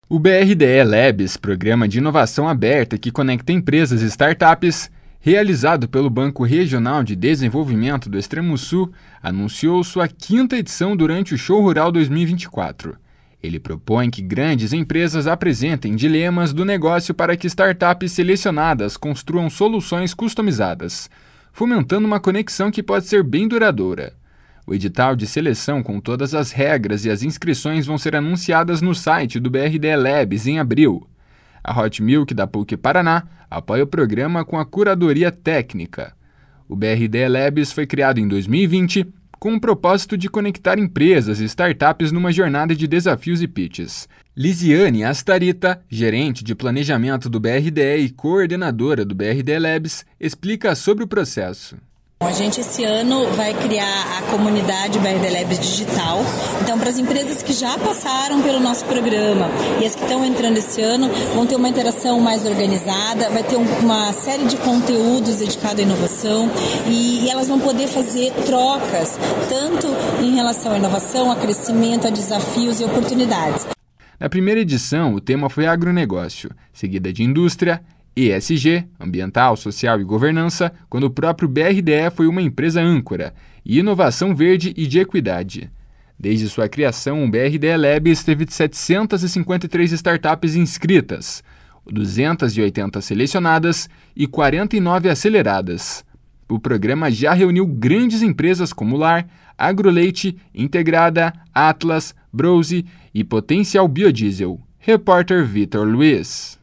O BRDE Labs, programa de inovação aberta que conecta empresas e startups, realizado pelo Banco Regional de Desenvolvimento do Extremo Sul, anunciou sua 5ª edição durante o Show Rural 2024. Ele propõe que grandes empresas apresentem dilemas do negócio para que startups selecionadas construam soluções customizadas, fomentando uma conexão que pode ser bem duradoura. O edital de seleção com todas as regras e as inscrições vão ser anunciadas no site do BRDE Labs em abril. A Hot Milk da PUC Paraná apoia o programa com a curadoria técnica. O BRDE Labs foi criado em 2020 com o propósito de conectar empresas e startups numa jornada de desafios e pitches. Lisiane Astarita, gerente de planejamento do BRDE e coordenadora do BRDE Labs, explica sobre o processo. A gente esse ano vai criar a comunidade BRDE Labs Digital. Então, para as empresas que já passaram pelo nosso programa e as que estão entrando esse ano, vão ter uma interação mais organizada, vai ter uma série de conteúdos dedicados à inovação e elas vão poder fazer trocas, tanto em relação à inovação, a crescimento, a desafios e oportunidades. Na primeira edição, o tema foi agronegócio, seguida de indústria, ESG, ambiental, social e governança, quando o próprio BRDE foi uma empresa âncora, e inovação verde e de equidade. Desde sua criação, o BRDE Labs teve 753 startups inscritas, 280 selecionadas e 49 aceleradas. O programa já reuniu grandes empresas como Lar, Agroleite, Integrada, Atlas, Brose e Potencial Biodiesel. Repórter Vitor Luiz.